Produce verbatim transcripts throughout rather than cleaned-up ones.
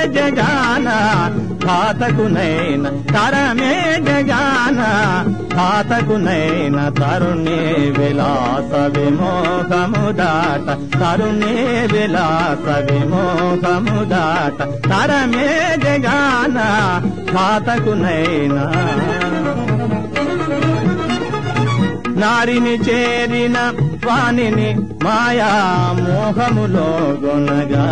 జగాన ఘాతకునైన తరమే జగాన ఘాతకునైన తరుణే విలాస విమోహము దాట తరుణే విలాస విమోహము దాట తరమే జగాన ఘాతకునైనా నారిని చేరిన వానిని మాయా మోహములో గొనగా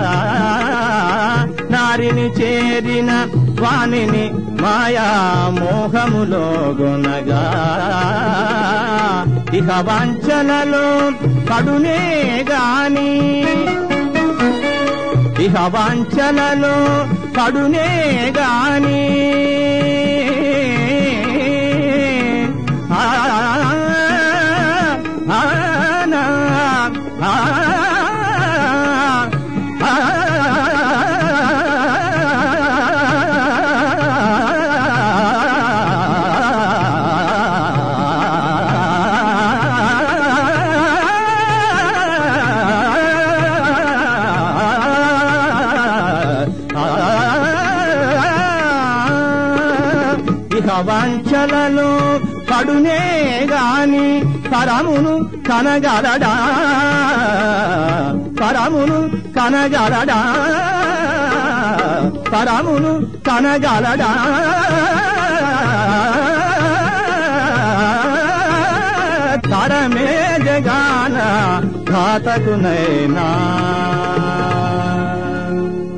నారిని చేరిన వానిని మాయా మోహములో గొనగా ఇహ వాంఛనలో పడునే గాని ఇహ వాంఛనలో పడునే గాని వాంఛలలో పడునే గాని పరమును కనగలడా పరమును కనగలడా పరమును కనగలడా తరమే జగాన ఘాతకునైనా